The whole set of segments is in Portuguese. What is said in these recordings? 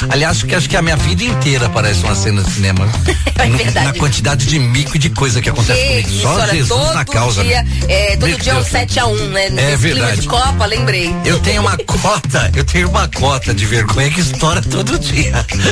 Aliás, acho que a minha vida inteira parece uma cena de cinema. É verdade. Na quantidade de mico e de coisa que acontece comigo. Só Jesus na causa. Todo dia é um 7-1, né? É verdade. Clima de Copa, lembrei. Eu tenho uma cota de vergonha que estoura todo dia.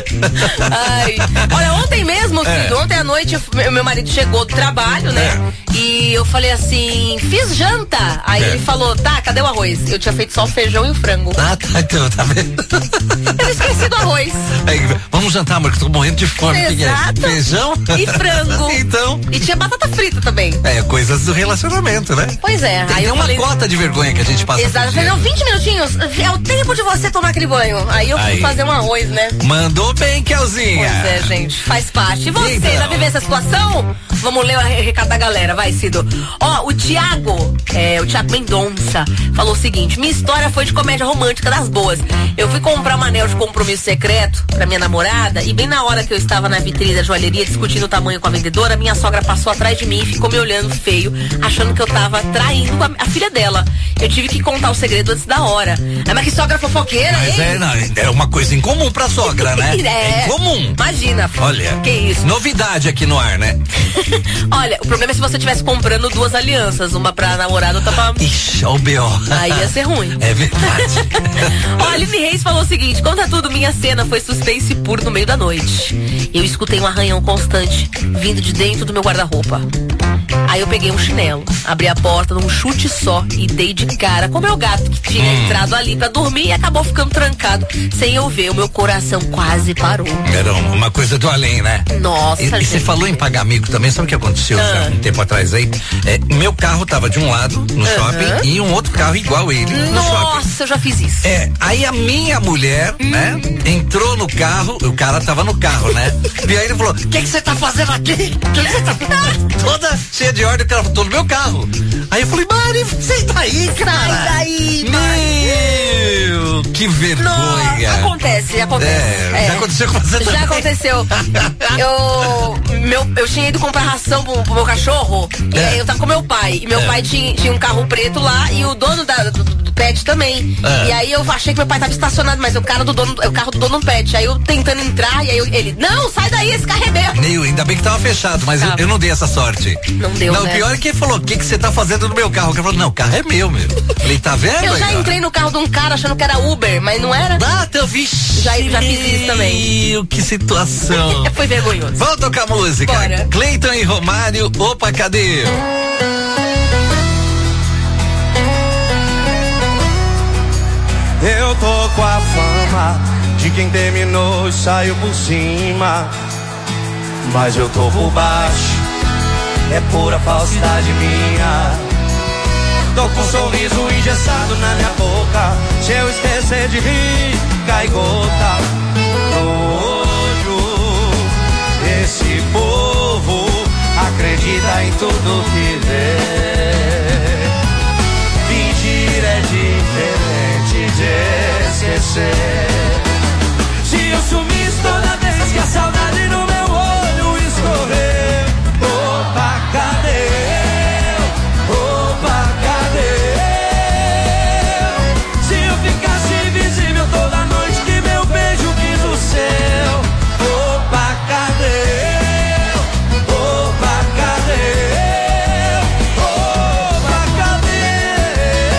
Ai. Olha, ontem mesmo, filho, ontem à noite, meu marido chegou do trabalho, né? E eu falei assim, fiz janta. Aí ele falou, tá, cadê o arroz? Eu tinha feito só o feijão e o frango. Ah, tá, então, tá vendo? Eu esqueci do arroz. Aí, vamos jantar, amor, que eu tô morrendo de fome. Exato. Feijão e frango. Então. E tinha batata frita também. Coisas do relacionamento, né? Pois é. Tem uma cota de vergonha que a gente passa. Exato. Eu falei, não, 20 minutinhos, é o tempo de você tomar aquele banho. Aí eu fui fazer um arroz, né? Mandou bem, Kelzinha. Pois é, gente, faz parte. E você, então, já viveu essa situação? Vamos ler o recado da galera, vai, Cido. Ó, o Thiago Mendonça falou o seguinte: minha história foi de comédia romântica das boas. Eu fui comprar um anel de compromisso secreto pra minha namorada e bem na hora que eu estava na vitrine da joalheria discutindo o tamanho com a vendedora, minha sogra passou atrás de mim e ficou me olhando feio, achando que eu tava traindo a filha dela. Eu tive que contar o segredo antes da hora. Mas que sogra fofoqueira, mas hein? É uma coisa incomum pra sogra, né? É incomum. Imagina. Olha. Que isso? Novidade aqui no ar, né? Olha, o problema é se você estivesse comprando duas alianças, uma pra namorada, outra pra... Ixi, o B.O. Aí ia ser ruim. É verdade. Ó, Aline Reis falou o seguinte: conta tudo, minha cena foi suspense puro no meio da noite. Eu escutei um arranhão constante vindo de dentro do meu guarda-roupa. Aí eu peguei um chinelo, abri a porta num chute só e dei de cara com o meu gato que tinha entrado ali pra dormir e acabou ficando trancado. Sem eu ver, o meu coração quase parou. Era uma coisa do além, né? Nossa, E você falou em pagar amigo também, sabe o que aconteceu um tempo atrás aí? Meu carro tava de um lado no shopping e um outro carro igual ele no shopping. Nossa, eu já fiz isso. Aí a minha mulher, né, entrou no carro, o cara tava no carro, né? E aí ele falou: o que você tá fazendo aqui? O que você tá fazendo? Toda cheia de ordem, o cara falou: no meu carro. Aí eu falei: Mari, sai daí, cara. Sai daí, Meu, que vergonha. Não, acontece. Já aconteceu com você também? Já aconteceu. Eu tinha ido comprar ração pro meu cachorro e aí eu tava com meu pai. E meu pai tinha um carro preto lá e o dono do pet também. E aí eu achei que meu pai tava estacionado, mas o carro do dono do pet. Aí eu tentando entrar e aí ele: não, sai daí, esse carro é meu. Ainda bem que tava fechado, mas eu não dei essa sorte. Não deu, não, né? O pior é que ele falou: o que você tá fazendo no meu carro? O cara falou: não, o carro é meu. Ele tá vendo? Eu já entrei no carro de um cara achando que era Uber, mas não era. Eu vi. Já fiz isso também. Que situação. Foi vergonhoso. Vamos tocar música. Bora. Cleiton e Romário, opa, cadê? Eu tô com a fama de quem terminou e saiu por cima, mas eu tô por baixo, é pura falsidade minha. Tô com um sorriso engessado na minha boca, se eu esquecer de rir, cai gota no olho. Esse povo acredita em tudo que vê. Fingir é diferente de esquecer. Se eu sumisse toda vez que a saudade no meu olho escorrer, opa, cadê eu? Opa, cadê eu? Se eu ficasse invisível toda noite que meu beijo quis o céu, opa, cadê eu? Opa, cadê eu? Opa, cadê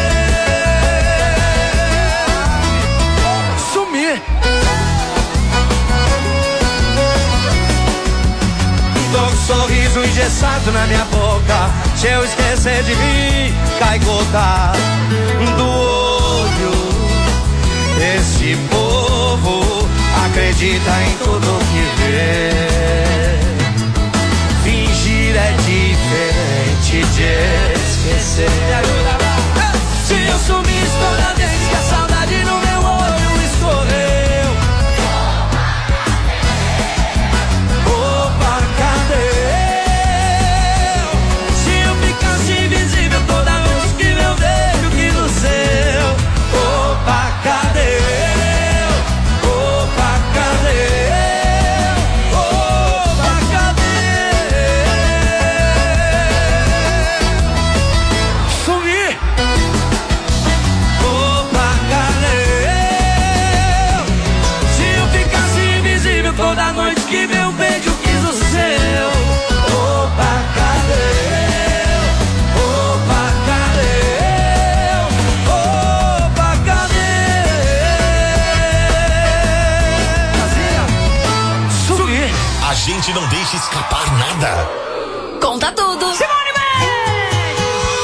eu? Sumir. Tô com um sorriso engessado na minha boca, se eu esquecer de rir, cai gota do olho. Esse povo acredita em tudo que vê. Fingir é diferente de esquecer. Se eu sumisse toda vez que a saudade no meu olho escorreu, opa, cadê eu? Se eu ficasse invisível toda vez que meu beijo quis o seu, opa, cadê eu? Opa, cadê eu? gente não deixa escapar nada. Conta tudo. Simone Mendes!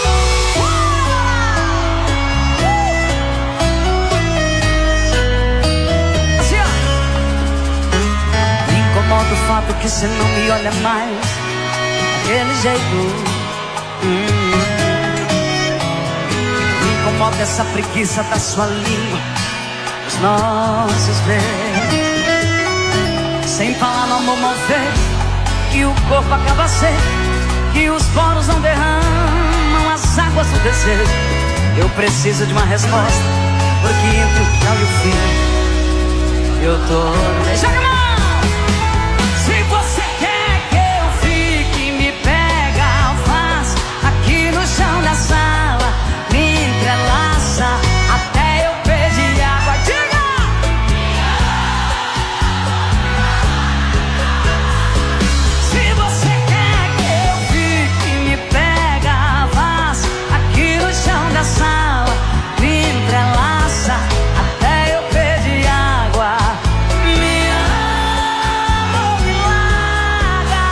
Assim, ó. Me incomoda o fato que você não me olha mais daquele jeito. Me incomoda essa preguiça da sua língua, os nossos beijos. Sem falar no amor mal feito, que o corpo acaba seco, que os poros não derramam as águas do desejo. Eu preciso de uma resposta, porque entre o tchau e o fim eu tô... Joga a mão! Se você quer que eu fique, me pega, faz aqui no chão da sala, me entrelaça até eu pedir água. Diga! Se você quer que eu fique, me pega, faz aqui no chão da sala, me entrelaça até eu pedir água. Me ama ou me larga.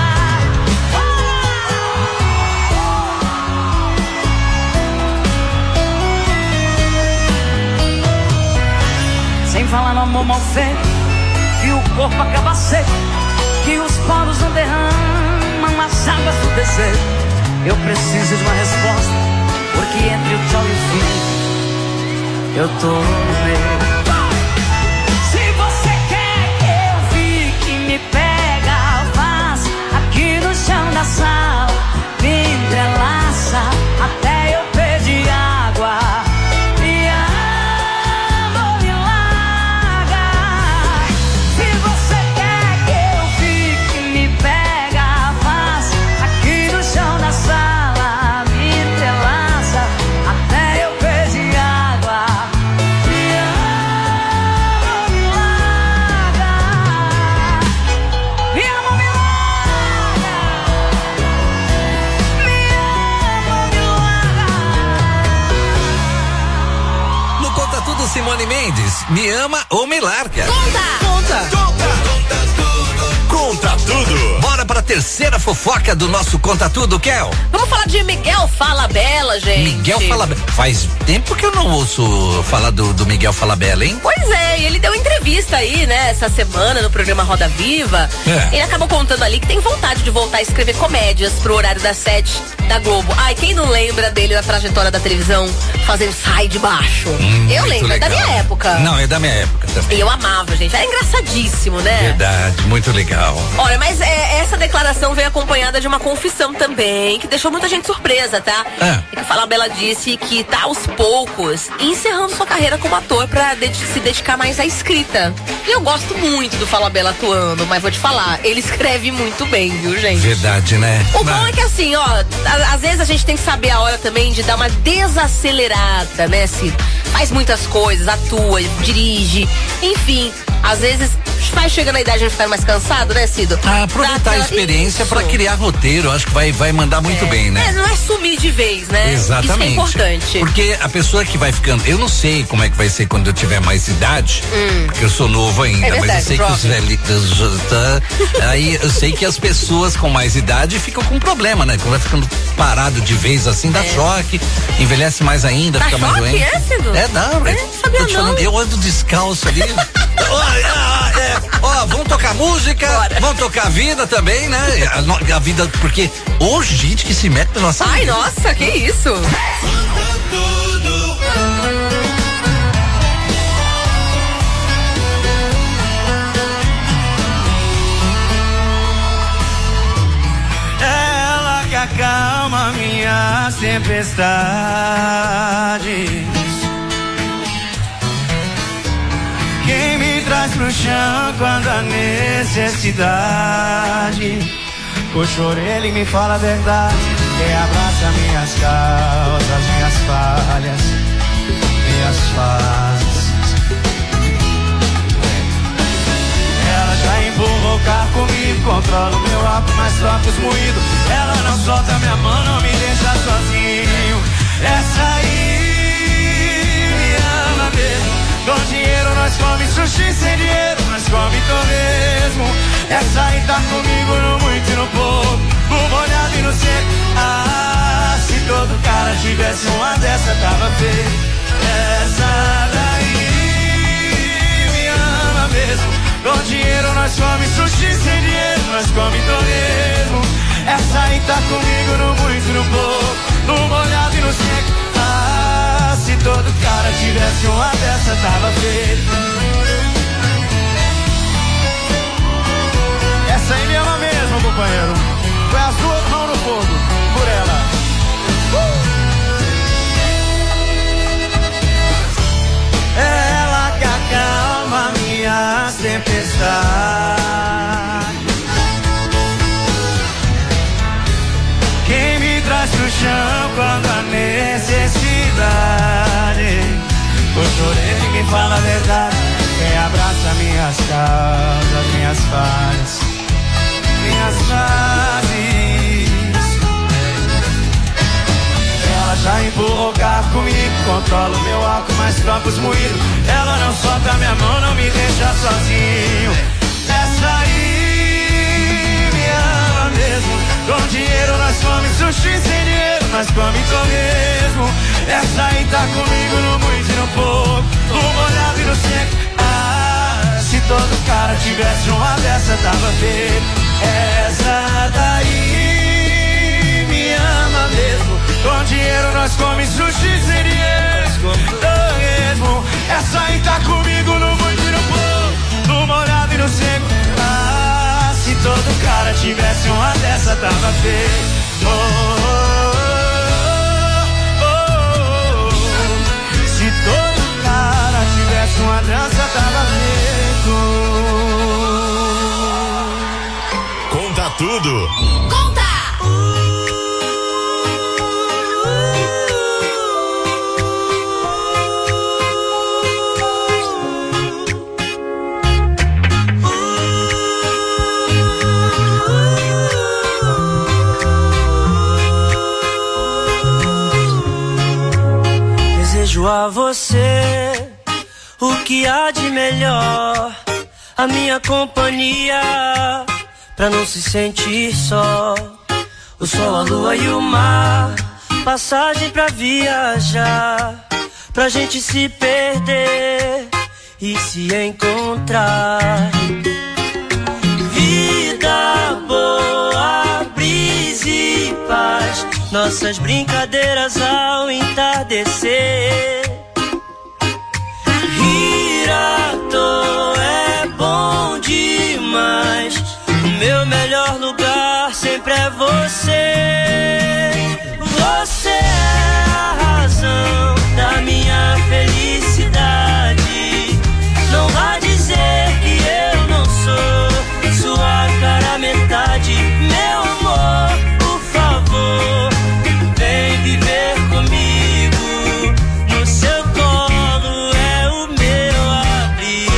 Sem falar no amor mal feito, que o corpo acaba seco, que os poros não derramam as águas do desejo. Eu preciso de uma resposta, porque entre o tchau e o fim eu tô no meio. Se você quer que eu fique, me pega, faz aqui no chão da sala, me entrelaça até eu pedir água. Me ama ou me larga. Se você quer que eu fique, me pega, faz aqui no chão da sala, me entrelaça até eu pedir água. Me ama ou me larga. Me ama ou me larga. Me ama ou me larga. No Conta Tudo, Simone Mendes, me ama ou me larga. Conta! Conta tudo. Bora pra terceira fofoca do nosso Conta Tudo, Kel. Vamos falar de Miguel Falabella, gente. Miguel Falabella. Faz tempo que eu não ouço falar do Miguel Falabella, hein? Pois é, e ele deu entrevista aí, né, essa semana no programa Roda Viva. É. Ele acabou contando ali que tem vontade de voltar a escrever comédias pro horário das 7 da Globo. Ai, quem não lembra dele na trajetória da televisão fazendo Sai de Baixo? Eu lembro, é da minha época. Não, é da minha época também. E eu amava, gente. Era engraçadíssimo, né? Verdade, muito legal. Olha, mas essa declaração veio acompanhada de uma confissão também, que deixou muita gente surpresa, tá? É que o Falabella disse que tá aos poucos encerrando sua carreira como ator pra se dedicar mais à escrita. E eu gosto muito do Falabella atuando, mas vou te falar, ele escreve muito bem, viu, gente? Verdade, né? O bom é que assim, ó, às vezes a gente tem que saber a hora também de dar uma desacelerada, né, Cid? Faz muitas coisas, atua, dirige, enfim, às vezes vai chegando a idade de ficar mais cansado, né, Cido? Aproveitar a experiência pra criar roteiro, acho que vai mandar muito bem, né? Não é sumir de vez, né? Exatamente. Isso é importante. Porque a pessoa que vai ficando, eu não sei como é que vai ser quando eu tiver mais idade, porque eu sou novo ainda, verdade, mas eu sei que os velhos, aí eu sei que as pessoas com mais idade ficam com problema, né? Quando vai ficando parado de vez assim, dá choque, envelhece mais ainda, fica mais doente. É, Cido? Sabia não. Falando, eu ando descalço ali. Ó, vamos tocar música, vamos tocar a vida também, né? A vida, porque hoje, gente que se mete na nossa vida. Ai, nossa, que isso? Ela que acalma minhas tempestades, quem me traz pro chão quando a necessidade. Puxa a orelha e me fala a verdade, quem abraça minhas causas, minhas falhas, minhas fases. Ela já empurrou o carro comigo, controla o meu álcool, mas troca os moídos. Ela não solta minha mão, não me deixa sozinho. Essa aí me ama mesmo. Com dinheiro nós come sushi, sem dinheiro nós come torresmo. Essa aí tá comigo no muito e no pouco, no molhado e no seco. Ah, se todo cara tivesse uma dessa tava feio. Essa daí me ama mesmo. Com dinheiro nós come sushi, sem dinheiro nós come torresmo. Essa aí tá comigo no muito e no pouco, no molhado e no seco. Ah, se todo cara tivesse uma dessa tava feio. Essa aí me ama mesmo, companheiro. Põe as duas mãos no fogo por ela. Ela que acalma minha tempestade, quem me traz pro chão quando há necessidade. Eu chorei, ninguém fala a verdade. Quem abraça minhas causas, minhas falhas, minhas fases. Ela já empurrou o carro comigo, controla o meu álcool, mas troca os moídos. Ela não solta minha mão, não me deixa sozinho. Essa aí me ama mesmo. Com dinheiro nós come sushi, sem dinheiro nós come torresmo. Essa aí tá comigo no muito e no pouco, no molhado e no seco. Ah, se todo cara tivesse uma dessa tava feio. Essa daí me ama mesmo. Com dinheiro nós come sushi, sem dinheiro torresmo. Essa aí tá comigo no muito e no pouco, no molhado e no seco. Ah, se todo cara tivesse uma dessa tava feio. Oh, oh, oh, oh. Se todo cara tivesse uma dança tava feito. Conta tudo. Conta! Desejo a você o que há de melhor, a minha companhia, pra não se sentir só. O sol, a lua e o mar, passagem pra viajar, pra gente se perder e se encontrar. Vida boa, brisa e paz, nossas brincadeiras ao entardecer. Rir à toa é bom demais, o meu melhor lugar sempre é você. Você é a razão da minha felicidade. Não vá dizer que eu não sou sua cara metade. Meu amor, por favor, vem viver comigo. No seu colo é o meu abrigo.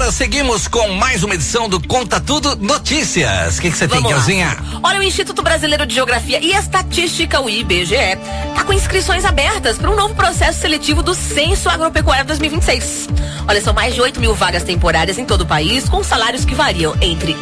agora seguimos com mais uma edição do Conta Tudo Notícias. O que você tem, Kelzinha? Olha, o Instituto Brasileiro de Geografia e Estatística, o IBGE, tá com inscrições abertas para um novo processo seletivo do Censo Agropecuário 2026. Olha, são mais de 8 mil vagas temporárias em todo o país, com salários que variam entre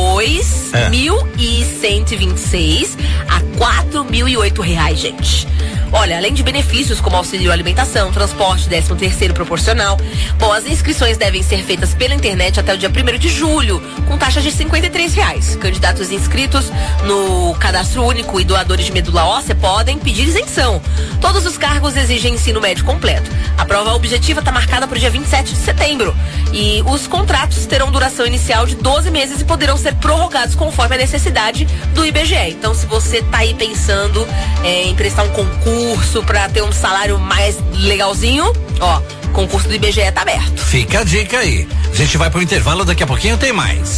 2.126 a 4.008 reais, gente. Olha, além de benefícios como auxílio alimentação, transporte, 13º proporcional. Bom, as inscrições devem ser feitas pela internet até o dia 1º de julho, com taxa de R$53. Candidatos inscritos no cadastro único e doadores de medula óssea podem pedir isenção. Todos os cargos exigem ensino médio completo. A prova objetiva está marcada para o dia 27 de setembro. E os contratos terão duração inicial de 12 meses e poderão ser prorrogados conforme a necessidade do IBGE. Então, se você está aí pensando em prestar um concurso para ter um salário mais legalzinho, ó, o concurso do IBGE tá aberto. Fica a dica aí. A gente vai pro intervalo, daqui a pouquinho tem mais.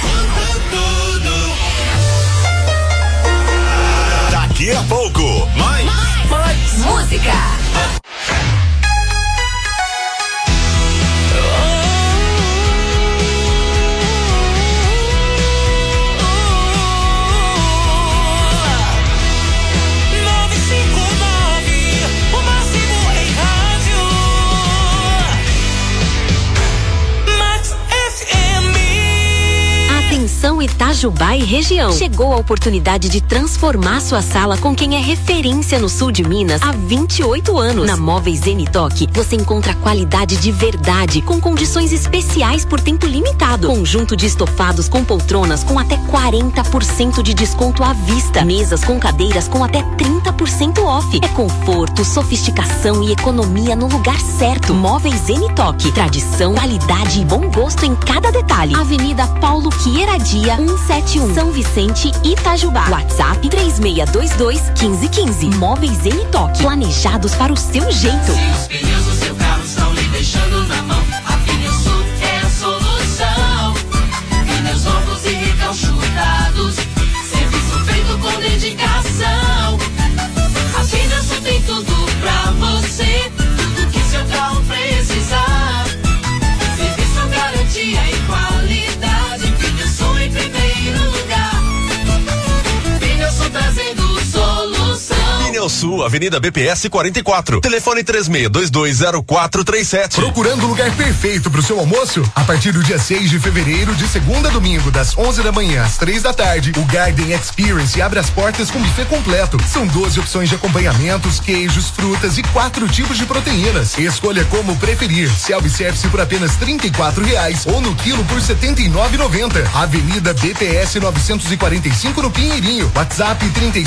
Daqui a pouco, mais música. Atenção Itajubá e região. Chegou a oportunidade de transformar sua sala com quem é referência no sul de Minas há 28 anos. Na Móveis Zenitoque, você encontra qualidade de verdade, com condições especiais por tempo limitado. Conjunto de estofados com poltronas com até 40% de desconto à vista. Mesas com cadeiras com até 30% off. É conforto, sofisticação e economia no lugar certo. Móveis Zenitoque. Tradição, qualidade e bom gosto em cada detalhe. Avenida Paulo Queiradia, 171, São Vicente, Itajubá. WhatsApp 3622-1515. Móveis Zenitoque. Planejados para o seu jeito. Se os pneus do seu carro estão lhe deixando na mão, a Pneusul é a solução. Pneus novos e recalchutados, serviço feito com dedicação. A Pneusul tem tudo pra você, tudo que seu carro precisar. Serviço, garantia e qualidade, Pneusul em primeiro lugar. Pneusul trazendo solução. Pneusul, Avenida BPS 44. Telefone 36220437. Procurando o lugar perfeito pro seu almoço? A partir do dia 6 de fevereiro, de segunda a domingo, das 11 da manhã às 3 da tarde, o Garden Experience abre as portas com buffet completo. São 12 opções de acompanhamentos, queijos, frutas e 4 tipos de proteínas. Escolha como preferir. Self-service por apenas R$34 ou no quilo por R$79,90. Avenida BPS 945 no Pinheirinho. WhatsApp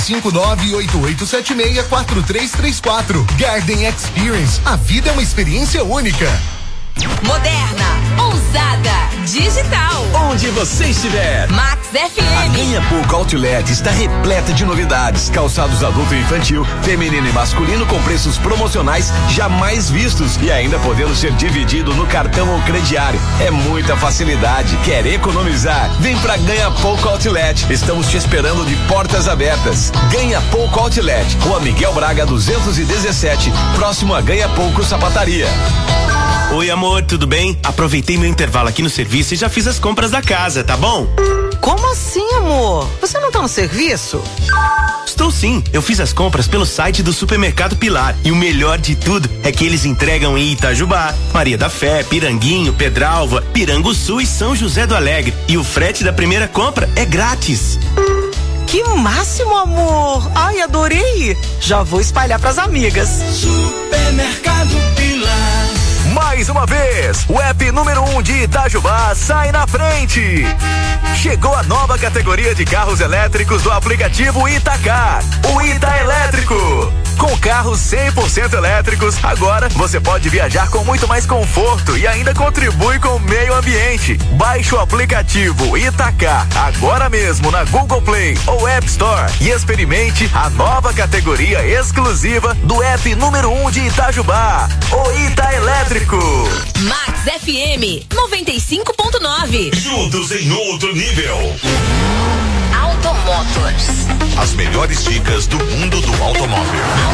35988764334. Garden Experience. A vida é uma experiência única. Moderna, ousada, digital. Onde você estiver. Max FM. A Ganha Pouco Outlet está repleta de novidades. Calçados adulto e infantil, feminino e masculino com preços promocionais jamais vistos e ainda podendo ser dividido no cartão ou crediário. É muita facilidade. Quer economizar? Vem pra Ganha Pouco Outlet. Estamos te esperando de portas abertas. Ganha Pouco Outlet, Rua Miguel Braga 217, próximo a Ganha Pouco Sapataria. Oi, amor, tudo bem? Aproveitei meu intervalo aqui no serviço e já fiz as compras da casa, tá bom? Como assim, amor? Você não tá no serviço? Estou sim, eu fiz as compras pelo site do Supermercado Pilar e o melhor de tudo é que eles entregam em Itajubá, Maria da Fé, Piranguinho, Pedralva, Piranguçu e São José do Alegre. E o frete da primeira compra é grátis. Que máximo, amor! Ai, adorei! Já vou espalhar pras amigas. Supermercado Pilar. Mais uma vez, o app número 1 de Itajubá sai na frente. Chegou a nova categoria de carros elétricos do aplicativo Itacar, o Ita Elétrico. Com carros 100% elétricos, agora você pode viajar com muito mais conforto e ainda contribui com o meio ambiente. Baixe o aplicativo Itacar agora mesmo na Google Play ou App Store e experimente a nova categoria exclusiva do app número 1 de Itajubá, o Ita Elétrico. Max FM 95.9. Juntos em outro nível. Automotors. As melhores dicas do mundo do automóvel. Automotors.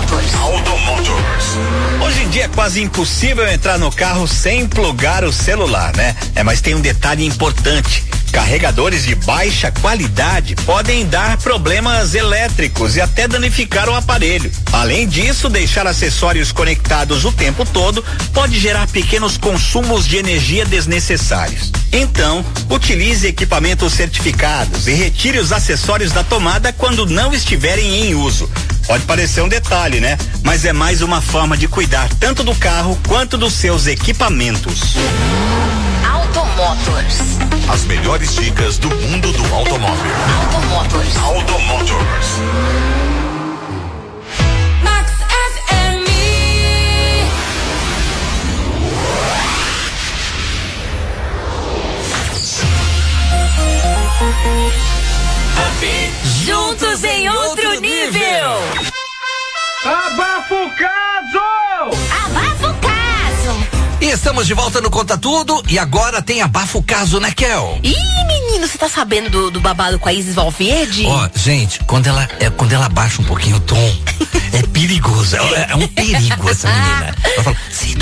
Motors. Hoje em dia é quase impossível entrar no carro sem plugar o celular, né? Mas tem um detalhe importante. Carregadores de baixa qualidade podem dar problemas elétricos e até danificar o aparelho. Além disso, deixar acessórios conectados o tempo todo pode gerar pequenos consumos de energia desnecessários. Então, utilize equipamentos certificados e retire os acessórios da tomada quando não estiverem em uso. Pode parecer um detalhe, né? Mas é mais uma forma de cuidar tanto do carro quanto dos seus equipamentos. Automotors. As melhores dicas do mundo do automóvel. Automotors. Max FM. Juntos em outro nível. Abafa o caso! Abafa o caso! E estamos de volta no Conta Tudo e agora tem Abafa o Caso, né, Kel? Ih, menino, você tá sabendo do babado com a Isis Valverde? Ó, gente, quando ela baixa um pouquinho o tom, é perigoso, é um perigo essa menina. Ela fala,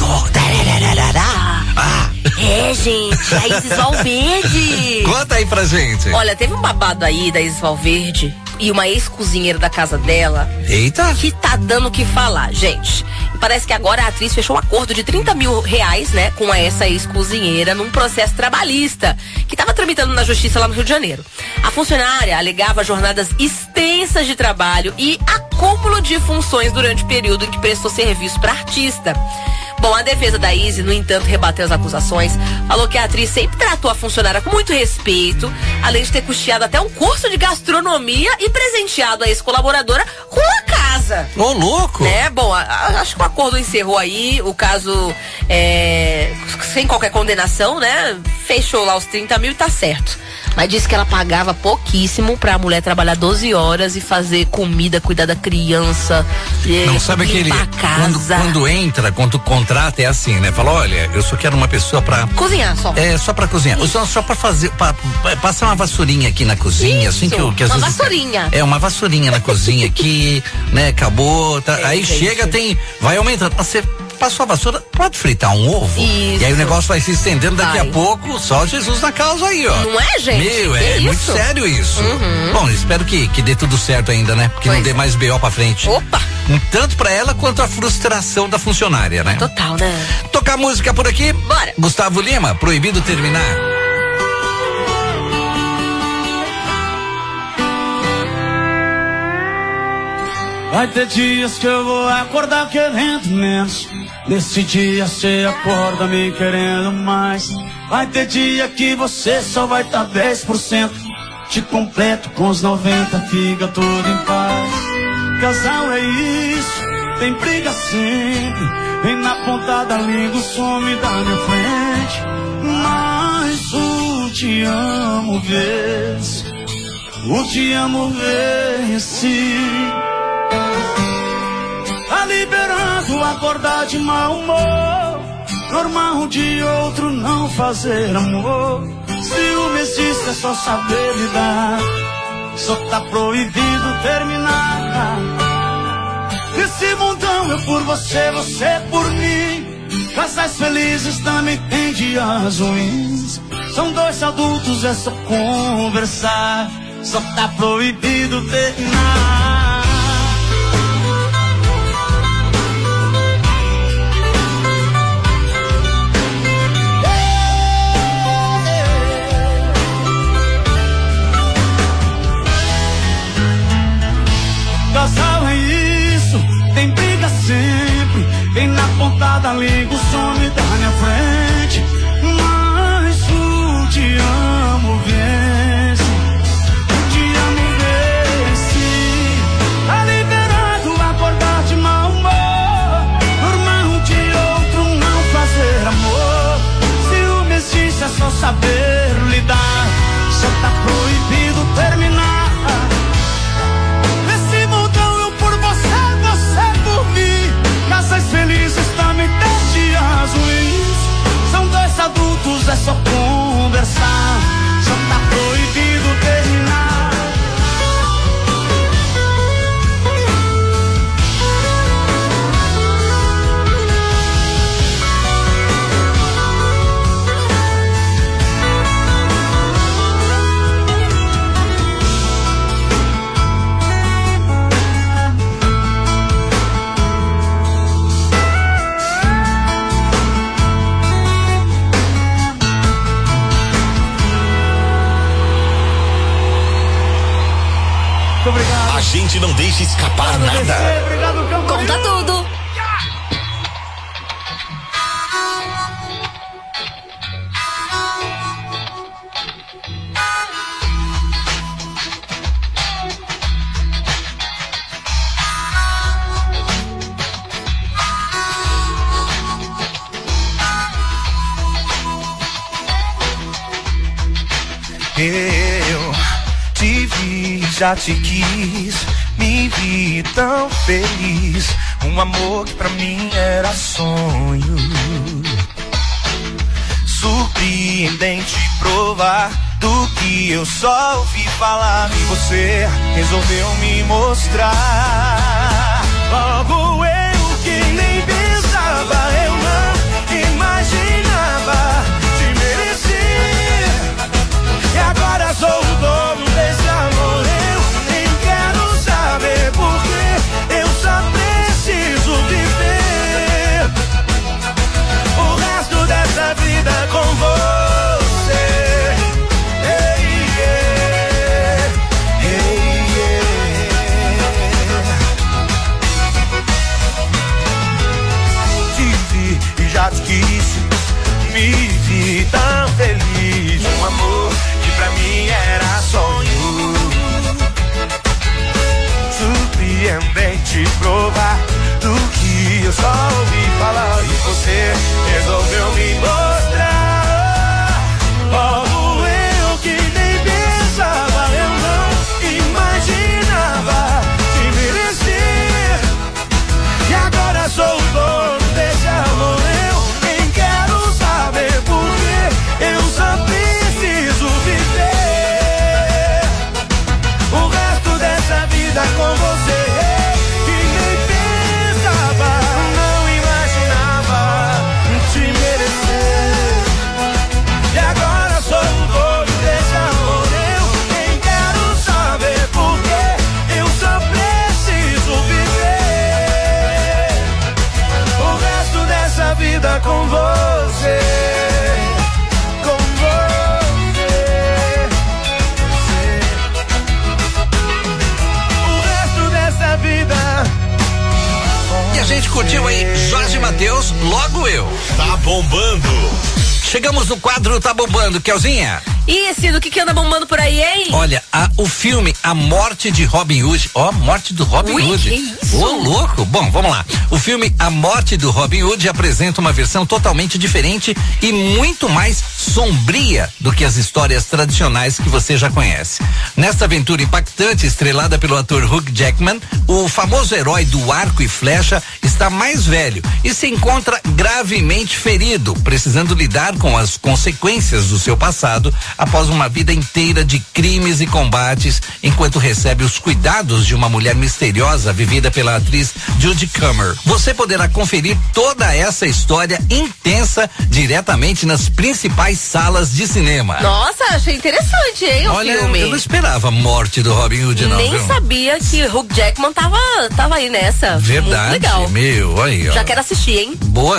É, gente, a Isis Valverde. Conta aí pra gente. Olha, teve um babado aí da Isis Valverde e uma ex-cozinheira da casa dela. Eita! Que tá dando o que falar, gente. Parece que agora a atriz fechou um acordo de R$30 mil, né, com essa ex-cozinheira num processo trabalhista que estava tramitando na justiça lá no Rio de Janeiro. A funcionária alegava jornadas extensas de trabalho e acúmulo de funções durante o período em que prestou serviço para artista. Bom, a defesa da Isis, no entanto, rebateu as acusações, falou que a atriz sempre tratou a funcionária com muito respeito, além de ter custeado até um curso de gastronomia e presenteado a ex-colaboradora com a casa. Ô, louco! Né? Bom, acho que o acordo encerrou aí, o caso sem qualquer condenação, né? Fechou lá os 30 mil e tá certo. Mas disse que ela pagava pouquíssimo pra mulher trabalhar 12 horas e fazer comida, cuidar da criança. Não sabe aquele. Quando contrata é assim, né? Fala, olha, eu só quero uma pessoa pra. Cozinhar só. É, só pra cozinhar. Só pra fazer. Passar uma vassourinha aqui na cozinha, Isso, assim que às uma vezes. vassourinha. Uma vassourinha na cozinha aqui, né? Acabou. Tá, aí gente. chega, vai aumentando. Você passou a vassoura, pode fritar um ovo? Isso. E aí o negócio vai se estendendo daqui a pouco, só Jesus na causa aí, ó. Não é, gente? É muito sério isso. Uhum. Bom, espero que dê tudo certo ainda, né? Porque não dê mais BO pra frente. Opa! Tanto pra ela quanto a frustração da funcionária, né? Total, né? Tocar música por aqui? Bora! Gustavo Lima, Proibido Terminar. Vai ter dias que eu vou acordar querendo menos. Nesse dia você acorda me querendo mais. Vai ter dia que você só vai tá 10%. Te completo com os 90, fica tudo em paz. Casal é isso, tem briga sempre. Vem na ponta da língua, some da minha frente. Mas o te amo vence. O te amo vence. Tá liberando acordar de mau humor. Normal de outro não fazer amor. Ciúme existe, é só saber lidar. Só tá proibido terminar. Nesse mundão eu por você, você por mim. Casais felizes também tem dias ruins. São dois adultos, é só conversar. Só tá proibido terminar. Casal é isso, tem briga sempre. Vem na ponta da língua, some da minha frente. Mas o te amo vence. O te amo vence. Tá liberado acordar de mau humor. Normal de outro não fazer amor. Ciúme existe, é só saber lidar. Só tá proibido terminar. Felizes também tem dias gente não deixa escapar nada. Conta tudo. Eu te vi, já te quis, me vi tão feliz. Um amor que pra mim era sonho. Surpreendente provar do que eu só ouvi falar. E você resolveu me mostrar. Logo eu que nem pensava, eu não imaginava te merecer. E agora sou o dono desse amor. Eu nem quero saber porque eu só preciso viver o resto dessa vida com você. Hey, yeah. Hey, yeah. Te vi e já te quis, me vi tão feliz. Um amor que pra mim era sonho. Surpreendente provar do que eu só ouvi falar. E você resolveu me mostrar. Logo eu que nem pensava, eu não imaginava te merecer. E agora sou o dono desse amor. Eu nem quero saber porque eu só preciso viver o resto dessa vida com você. Que nem pensava, não imaginava te merecer. E agora sou o dono desse amor. Eu nem quero saber porque eu só preciso viver o resto dessa vida com você. Com você. O resto dessa vida. E a gente curtiu aí Jorge Mateus, Logo Eu. Tá bombando. Chegamos no quadro Tá Bombando, Kelzinha. E Cido, o que anda bombando por aí, hein? Olha, o filme A Morte de Robin Hood. Morte do Robin Hood. Que isso? Ô, louco. Bom, vamos lá. O filme A Morte do Robin Hood apresenta uma versão totalmente diferente e muito mais sombria do que as histórias tradicionais que você já conhece. Nesta aventura impactante, estrelada pelo ator Hugh Jackman, o famoso herói do arco e flecha está mais velho e se encontra gravemente ferido, precisando lidar com as consequências do seu passado após uma vida inteira de crimes e combates, enquanto recebe os cuidados de uma mulher misteriosa vivida pela atriz Judy Comer. Você poderá conferir toda essa história intensa diretamente nas principais salas de cinema. Nossa, achei interessante, hein, o filme. Eu não esperava a Morte do Robin Hood, não. Nem viu? sabia que Hugh Jackman tava aí nessa. Verdade. Muito legal. Meu, aí, ó. Já quero assistir, hein? Boa.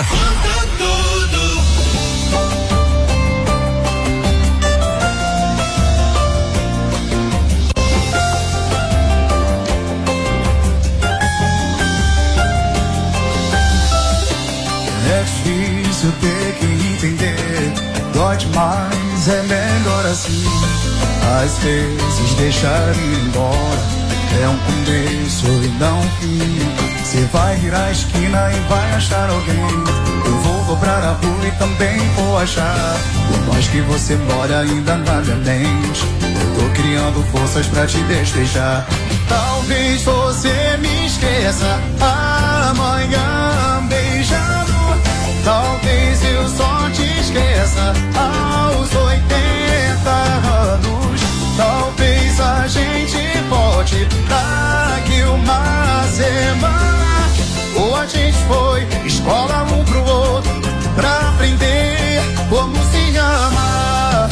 É difícil ter que entender, dói demais, é melhor assim. Às vezes deixar ir embora é um começo e não um fim. Você vai virar a esquina e vai achar alguém. Eu vou dobrar a rua e também vou achar. Por mais que você mora ainda na minha mente, eu tô criando forças pra te despejar. Talvez você me esqueça amanhã beijando. Talvez eu só te esqueça aos 80 anos. Talvez a gente volte daqui uma semana. Ou a gente foi escola um pro outro pra aprender como se ama.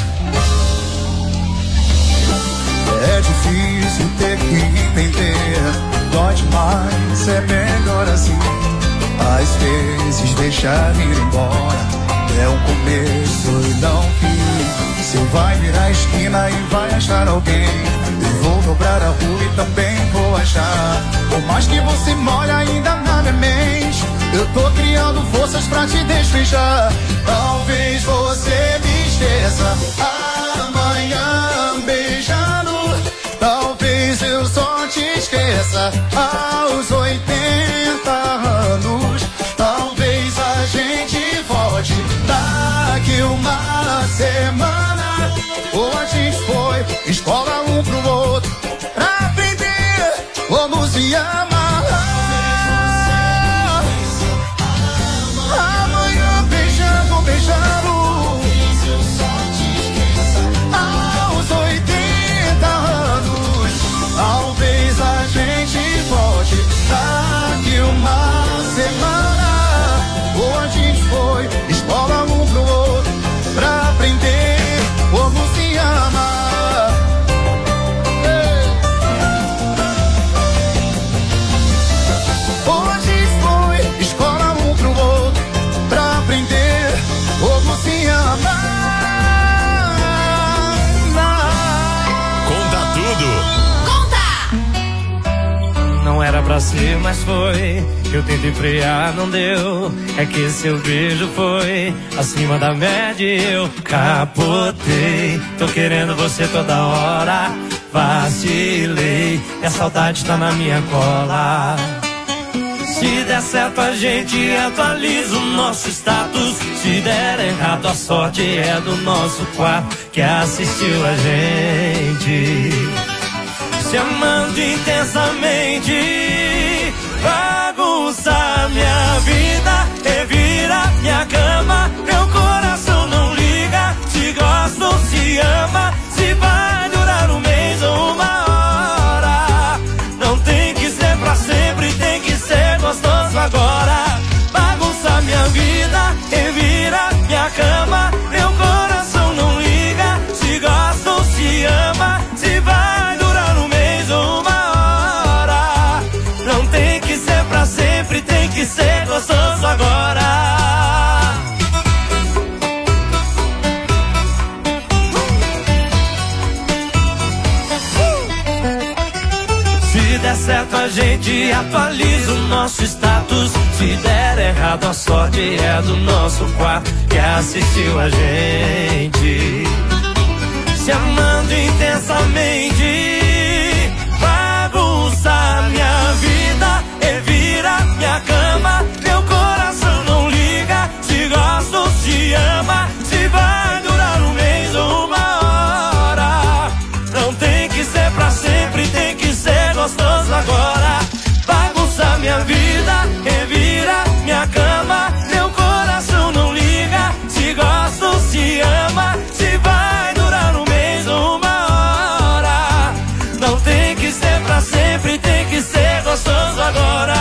É difícil ter que entender, dói demais, é melhor assim. Às vezes deixar ir embora é um começo e não um fim. Você vai virar a esquina e vai achar alguém. Vou dobrar a rua e também vou achar. Por mais que você mole ainda na minha mente, eu tô criando forças pra te despejar. Talvez você me esqueça amanhã beijando. Talvez eu só te esqueça aos 80 anos. Talvez a gente volte daqui uma semana. Ou a gente foi escola um pro outro pra aprender como se ama. Amanhã beijando, beijando. Aos 80 anos. Talvez a gente volte daqui uma semana. Ou a gente foi escola um pro outro pra aprender como se ama. Hoje foi escola um pro outro pra aprender como se ama. Conta tudo. Não era pra ser, mas foi. Eu tentei frear, não deu. É que seu beijo foi acima da média e eu capotei. Tô querendo você toda hora. Vacilei, e a saudade tá na minha cola. Se der certo a gente atualiza o nosso status. Se der errado a sorte é do nosso quarto que assistiu a gente se amando intensamente. Bagunça minha vida, revira minha cama. Meu coração não liga se gosta ou se ama. Se vai durar um mês ou uma hora. Não tem que ser pra sempre, tem que ser gostoso agora. Bagunça minha vida, revira minha cama. Meu coração não liga se gosta ou se ama. Se vai durar um mês ou uma hora. Não tem que ser pra sempre, tem que ser gostoso agora. Se der certo a gente atualiza o nosso status. Se der errado a sorte é do nosso quarto que assistiu a gente se amando intensamente. Bagunça minha vida, revira minha cama. Meu coração não liga se gosta ou se ama. Se vai durar um mês ou uma hora. Não tem que ser pra sempre, tem que ser gostoso agora. Bagunça minha vida, revira minha cama. Meu coração não liga se gosta ou se ama. Se vai durar um mês ou uma hora. Não tem que ser pra sempre, tem que ser gostoso agora.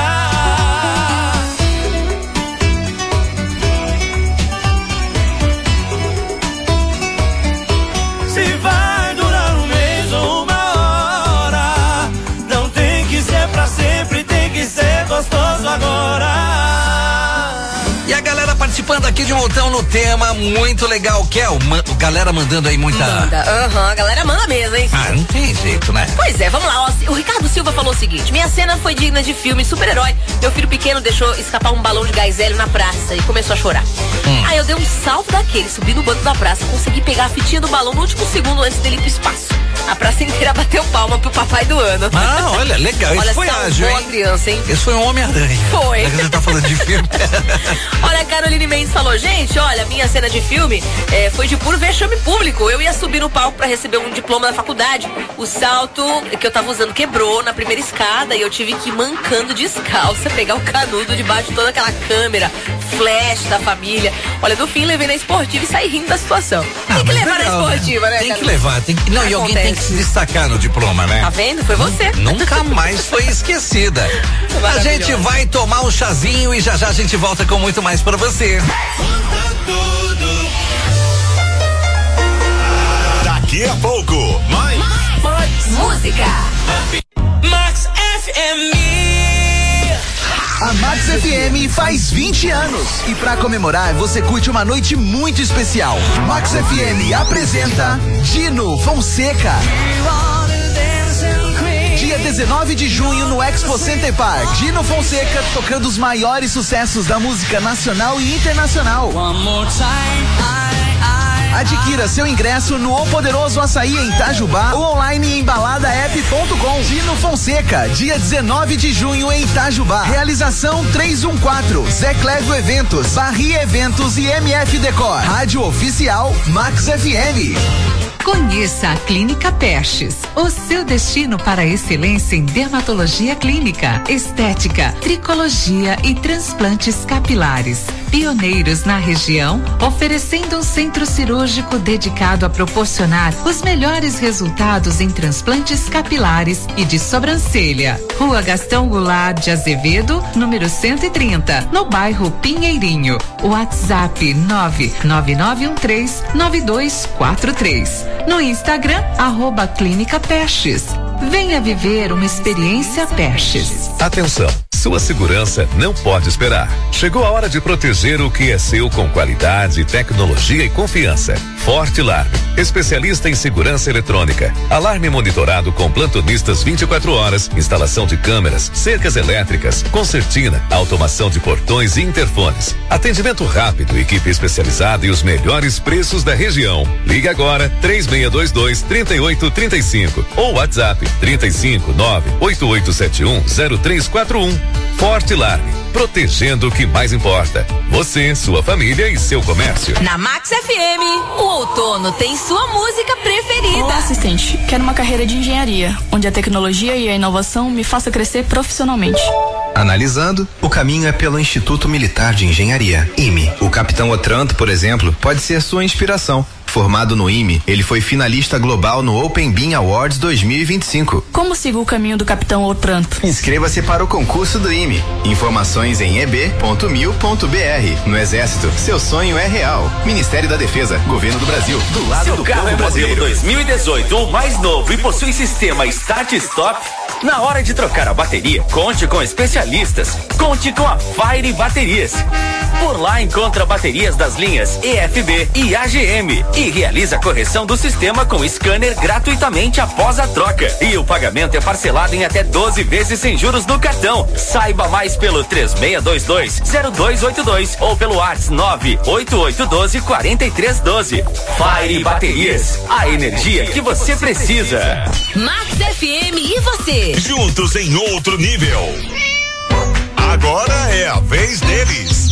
Se vai durar um mês ou uma hora. Não tem que ser pra sempre, tem que ser gostoso agora. E a galera participando aqui de um montão no tema, muito legal. Kel, galera mandando aí muita. Manda, a galera manda mesmo, hein? Ah, não tem jeito, né? Pois é, vamos lá, ó. O Ricardo Silva falou o seguinte: minha cena foi digna de filme, super-herói. Meu filho pequeno deixou escapar um balão de gás hélio na praça e começou a chorar. Aí eu dei um salto daquele, subi no banco da praça, consegui pegar a fitinha do balão no último segundo antes dele ir pro espaço. A praça inteira bateu palma pro papai do ano. Ah, olha, legal. Olha, isso foi ágil, hein? A criança, hein? Esse foi um Homem-Aranha. Foi. Já que você tá falando de filme. Olha, a Caroline Mendes falou: gente, olha, minha cena de filme foi de puro vexame público. Eu ia subir no palco pra receber um diploma da faculdade. O salto que eu tava usando quebrou na primeira escada e eu tive que ir mancando descalça, pegar o canudo debaixo de toda aquela câmera, flash da família. Olha, no fim levei na esportiva e saí rindo da situação. Tem que levar legal, na esportiva, né? Tem que levar, tem que. Não, e alguém tem que se destacar no diploma, né? Tá vendo? Foi você. Nunca mais foi esquecida. A gente vai tomar um chazinho e já já a gente volta com muito mais pra você. Daqui a pouco, mais música. Max FM. A Max FM faz 20 anos e pra comemorar você curte uma noite muito especial. Max FM apresenta Dino Fonseca. Dia 19 de junho no Expo Center Park. Gino Fonseca tocando os maiores sucessos da música nacional e internacional. Adquira seu ingresso no O Poderoso Açaí em Itajubá ou online em baladaep.com. Gino Fonseca, dia 19 de junho em Itajubá. Realização 314, Zé Clégio Eventos, Barri Eventos e MF Decor. Rádio Oficial Max FM. Conheça a Clínica Perches, o seu destino para a excelência em dermatologia clínica, estética, tricologia e transplantes capilares. Pioneiros na região, oferecendo um centro cirúrgico dedicado a proporcionar os melhores resultados em transplantes capilares e de sobrancelha. Rua Gastão Goulart de Azevedo, número 130, no bairro Pinheirinho. WhatsApp 999139243. No Instagram, @Clínica Perches. Venha viver uma experiência Perches. Atenção, sua segurança não pode esperar. Chegou a hora de proteger o que é seu com qualidade, tecnologia e confiança. Fortilar, especialista em segurança eletrônica. Alarme monitorado com plantonistas 24 horas, instalação de câmeras, cercas elétricas, concertina, automação de portões e interfones. Atendimento rápido, equipe especializada e os melhores preços da região. Ligue agora 3622-3835 ou WhatsApp 359-8871-0341. Fortilar, protegendo o que mais importa. Você, sua família e seu comércio. Na Max FM, o outono tem sua música preferida. Olá, assistente. Quero uma carreira de engenharia, onde a tecnologia e a inovação me faça crescer profissionalmente. Analisando, o caminho é pelo Instituto Militar de Engenharia, IME. O capitão Otranto, por exemplo, pode ser sua inspiração. Formado no IME, ele foi finalista global no Open Beam Awards 2025. Como sigo o caminho do capitão Otranto? Inscreva-se para o concurso do IME. Informações em eb.mil.br. No Exército, seu sonho é real. Ministério da Defesa, Governo do Brasil, do lado Seu do carro povo é brasileiro. modelo 2018 ou mais novo e possui sistema Start-Stop? Na hora de trocar a bateria, conte com especialistas. Conte com a Fire Baterias. Por lá encontra baterias das linhas EFB e AGM e realiza a correção do sistema com scanner gratuitamente após a troca. E o pagamento é parcelado em até 12 vezes sem juros no cartão. Saiba mais pelo 3622-0282 ou pelo WhatsApp 98812-4312. Fire Baterias, a energia que você precisa. Max FM e você. Juntos em outro nível. Agora é a vez deles.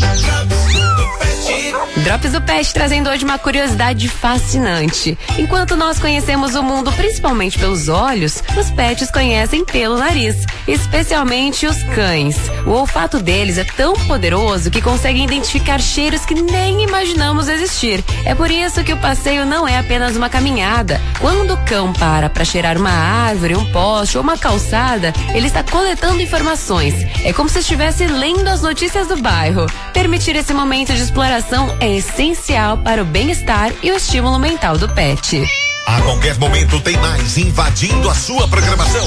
Drops do Pet trazendo hoje uma curiosidade fascinante. Enquanto nós conhecemos o mundo principalmente pelos olhos, os pets conhecem pelo nariz, especialmente os cães. O olfato deles é tão poderoso que conseguem identificar cheiros que nem imaginamos existir. É por isso que o passeio não é apenas uma caminhada. Quando o cão para cheirar uma árvore, um poste ou uma calçada, ele está coletando informações. É como se estivesse lendo as notícias do bairro. Permitir esse momento de exploração é essencial para o bem-estar e o estímulo mental do pet. A qualquer momento tem mais invadindo a sua programação.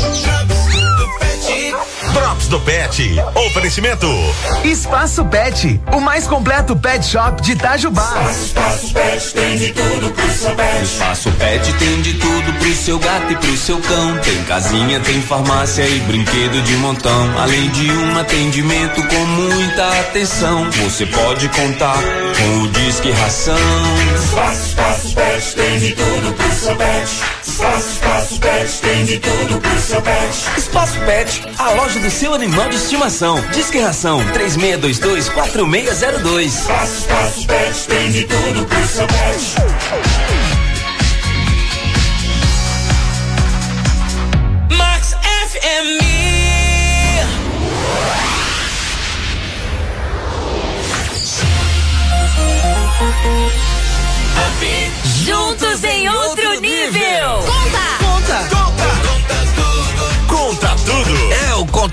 Drops do Pet. Oferecimento. Espaço Pet, o mais completo pet shop de Itajubá. Espaço Pet tem de tudo pro seu pet. Espaço Pet tem de tudo pro seu gato e pro seu cão. Tem casinha, tem farmácia e brinquedo de montão. Além de um atendimento com muita atenção. Você pode contar com o Disque Ração. Espaço Pet tem de tudo pro seu pet. Espaço Pet tem de tudo pro seu pet. Espaço Pet, a loja do seu animal de estimação. Disque Ração 3622-4602. Espaço Pet tem de tudo pro seu pet. Max FM. Juntos em outro nível. Conta tudo. É o Conta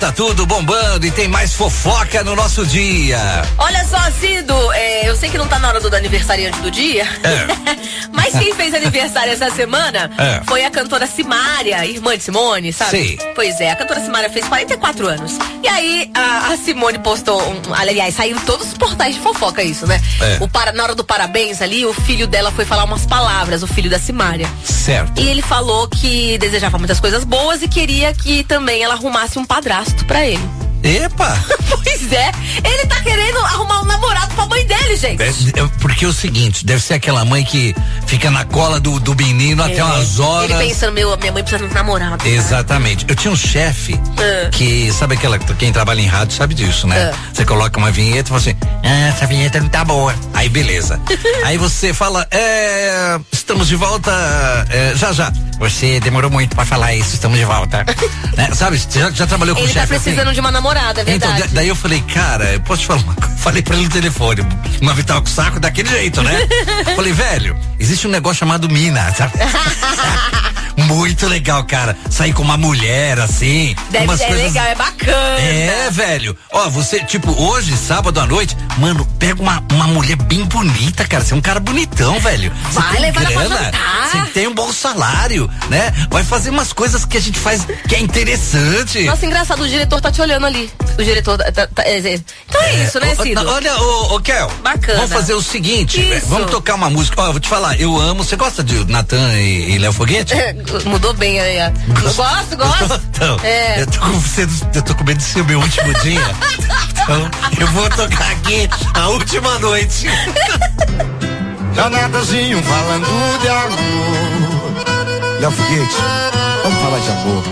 Conta Tudo bombando e tem mais fofoca no nosso dia. Olha só, Cido, eu sei que não tá na hora do aniversariante do dia, mas quem fez aniversário essa semana foi a cantora Simária, irmã de Simone, sabe? Sim. Pois é, a cantora Simária fez 44 anos. E aí a Simone postou, aliás, saiu em todos os portais de fofoca isso, né? Na hora do parabéns ali, o filho dela foi falar umas palavras, o filho da Simária. Certo. E ele falou que desejava muitas coisas boas e queria que também ela arrumasse um padrasto pra ele. Epa! Pois é, ele tá querendo arrumar um namorado pra mãe dele, gente. Porque é o seguinte, deve ser aquela mãe que fica na cola do menino até umas horas. Ele pensando, minha mãe precisa de um namorado. Exatamente. Eu tinha um chefe que, sabe quem trabalha em rádio sabe disso, né? Você coloca uma vinheta e fala assim, essa vinheta não tá boa. Aí beleza. Aí você fala, estamos de volta já. Você demorou muito pra falar isso, estamos de volta. Né? Sabe, já trabalhou com ele chefe tá precisando assim? De uma namorada, é verdade. Então, daí eu falei, cara, eu posso te falar uma coisa? Falei pra ele no telefone, uma vez tava com o saco daquele jeito, né? Falei, velho, existe um negócio chamado mina, sabe? Muito legal, cara. Sair com uma mulher, assim. Deve ser legal, é bacana. Velho. Ó, você, tipo, hoje, sábado à noite, mano, pega uma mulher bem bonita, cara. Você é um cara bonitão, velho. Vai levar ela pra jantar. Você tem um bom salário, né? Vai fazer umas coisas que a gente faz que é interessante. Nossa, engraçado, o diretor tá te olhando ali. O diretor então é isso, né, Cido? Olha, ô Kel. Bacana. Vamos fazer o seguinte, vamos tocar uma música. Ó, eu vou te falar, eu amo. Você gosta de Natan e Léo Foguete? Mudou bem aí. Eu gosto. Então, eu tô com medo de ser o meu último dia. Então, eu vou tocar aqui a última noite. Janatazinho falando de amor. Léo Foguete, vamos falar de amor.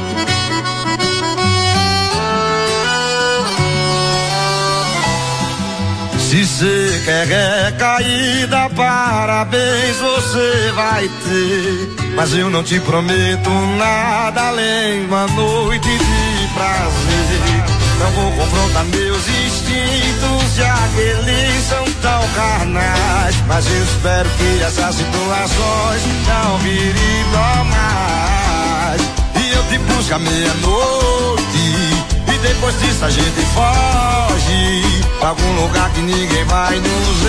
Se você quer recaída, parabéns você vai ter. Mas eu não te prometo nada além uma noite de prazer. Não vou confrontar meus instintos, já que eles são tão carnais. Mas eu espero que essas situações não virem normais. E eu te busco à meia-noite, e depois disso a gente foge pra algum lugar que ninguém vai nos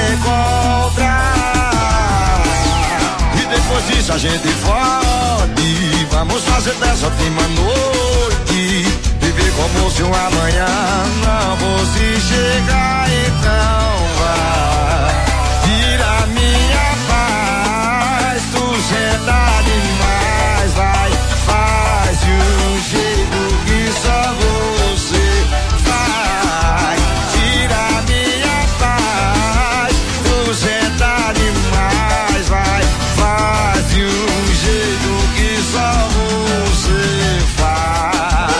encontrar. E depois disso a gente foge, vamos fazer dessa última noite viver como se um amanhã não fosse chegar. Então vai, tira minha paz, tu senta demais, vai, faz de um jeito que só você faz. Tira minha paz, tu senta demais, vai, faz de um jeito que só você faz.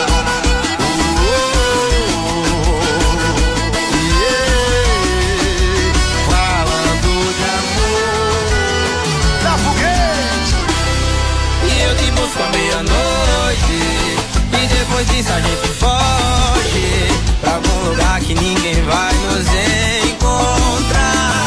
Depois disso a gente foge pra algum lugar que ninguém vai nos encontrar.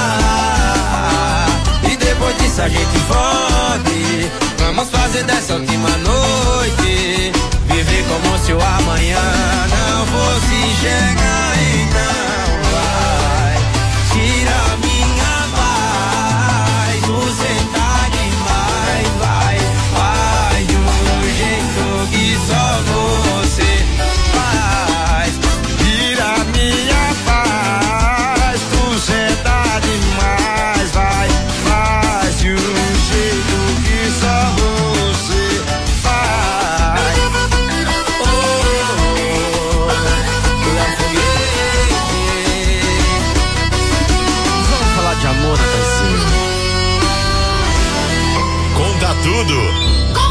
E depois disso a gente foge, vamos fazer dessa última noite viver como se o amanhã não fosse chegar. Então vai, tira minha paz, tu sentar demais, vai, faz de um jeito que só você faz. Tira minha paz, tu senta demais, vai, faz de um jeito que só você faz. Vamos falar de amor, rapazinho. Conta tudo.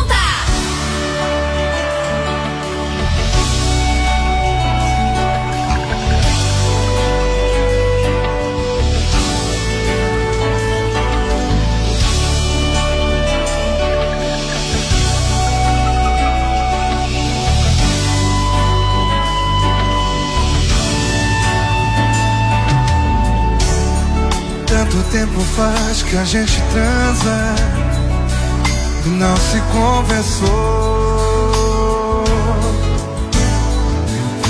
Tanto tempo faz que a gente transa e não se conversou.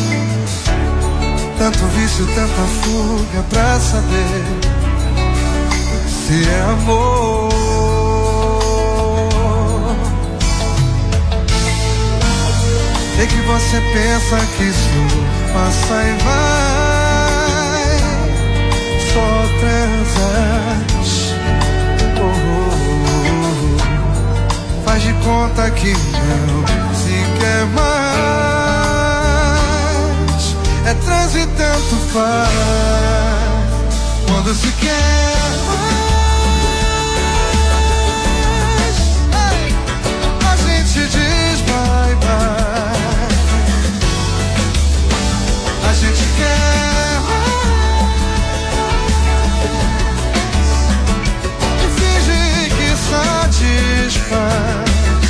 Tanto vício, tanta fuga pra saber se é amor. Sei que você pensa que isso passa e vai, só transas. Faz de conta que não se quer mais. É trans e tanto faz. Quando se quer mais, a gente diz bye bye. A gente quer mais e finge que satisfaz.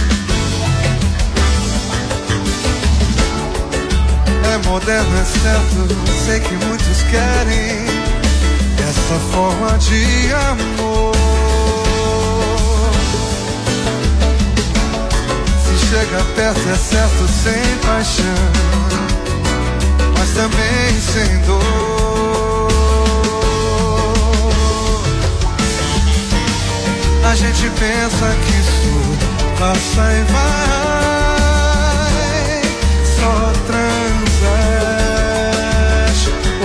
É moderno, é certo, sei que muitos querem essa forma de amor. Se chega perto é certo, sem paixão, mas também sem dor. A gente pensa que isso passa e vai, só transas.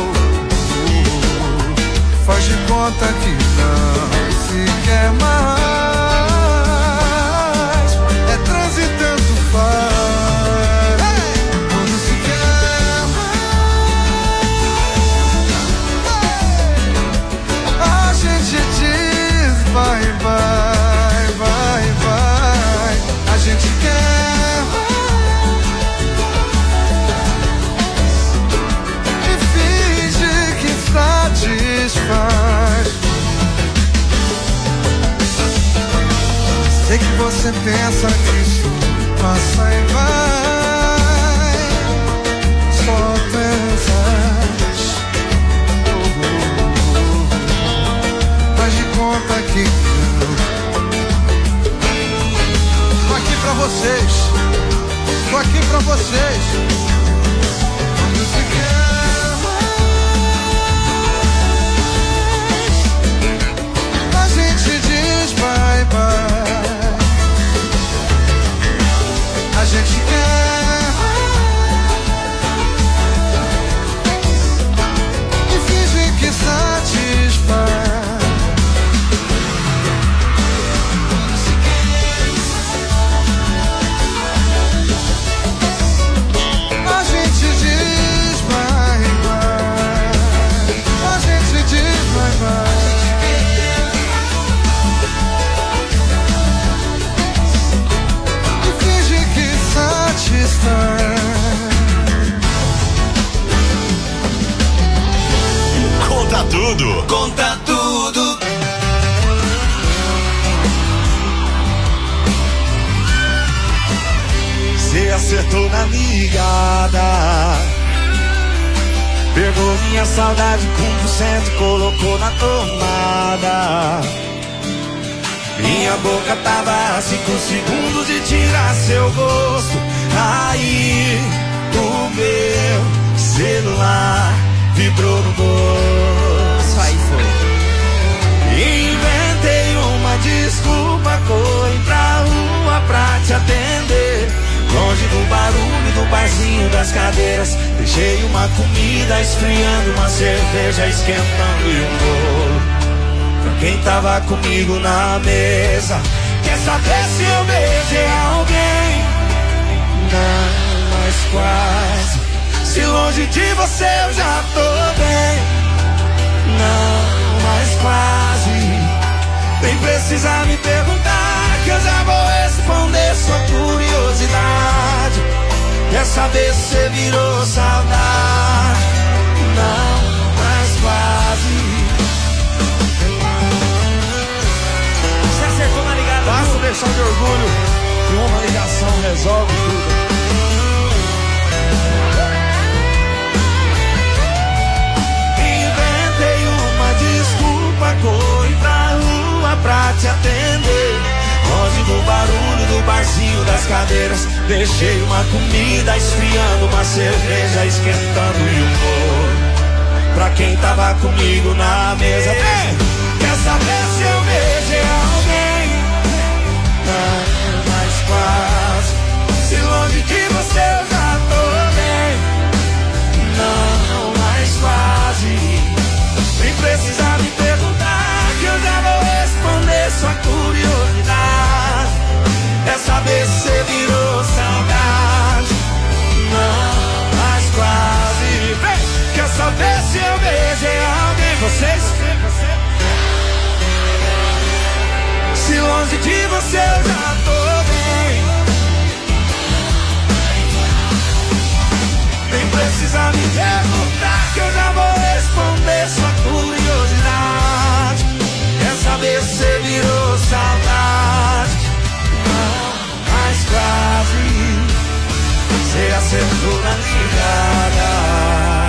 Faz de conta que não se quer mais. É trans e tanto faz. Quando se quer mais, a gente diz vai, vai, vai, vai. A gente quer mais e finge que satisfaz. Sei que você pensa que isso passa e vai, só pensas. Faz de conta que não. Tô aqui pra vocês, tô aqui pra vocês. Quando se quer mais, a gente diz bye bye. A gente quer e finge que satisfaz. A gente diz bye bye. A gente diz bye bye. E finge que satisfaz. Conta tudo. Conta tudo. Cê acertou na ligada, pegou minha saudade com 100% e colocou na tomada. Minha boca tava a 5 segundos de tirar seu gosto. Aí o meu celular vibrou no bolso. Aí foi. Inventei uma desculpa, corri pra rua pra te atender. Longe do barulho do barzinho das cadeiras, deixei uma comida esfriando, uma cerveja esquentando e um bolo pra quem tava comigo na mesa. Quer saber se eu beijei alguém? Não, mas quase. Se longe de você eu já tô bem. Não, mas quase. Nem precisa me perguntar que eu já vou responder sua curiosidade. Quer saber se você virou saudade? Não, mas quase. Você acertou na ligada. Basta deixar de orgulho que uma ligação resolve tudo. Inventei uma desculpa, corri pra rua pra te atender. Longe do barulho do barzinho das cadeiras, deixei uma comida esfriando, uma cerveja esquentando e um bolo pra quem tava comigo na mesa. Quer saber se eu beijei alguém? Não, mas quase. Se longe de você eu já tô bem. Não, mas quase. Nem precisa me perguntar, que eu já vou responder sua curiosidade. É saber se você virou saudade. Não, mas quase. Quer saber se eu beijei alguém? Vocês? Se longe de você eu já tô bem. Nem precisa me perguntar, que eu já vou responder sua curiosidade. Quer saber se você virou saudade? Não, mas quase. Você acertou na ligada.